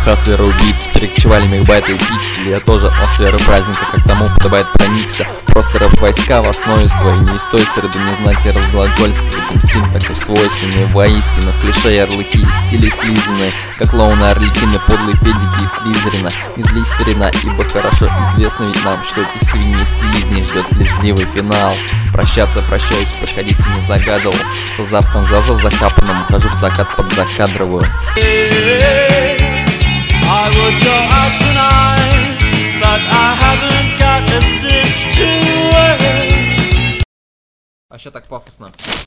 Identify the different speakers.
Speaker 1: хастлеры, убийцы, перекочевали мегбайты и пиксели. Я тоже атмосферу праздника, как тому подобает, проникся. Просто рэп-войска в основе своей, не из той среды, не знать и разглагольствовать. Им стиль такой свойственный, воистину клише, ярлыки и стили слизанные, как клоуны, орликины, подлые педики из Слизерина. Не злись, старина, ибо хорошо известно ведь нам, что этих свиней и слизней ждет слезливый финал. Прощаться прощаюсь, проходите не загадывал, с азартом в глаза закапанным ухожу в закат под закадровую. А ща так пафосно.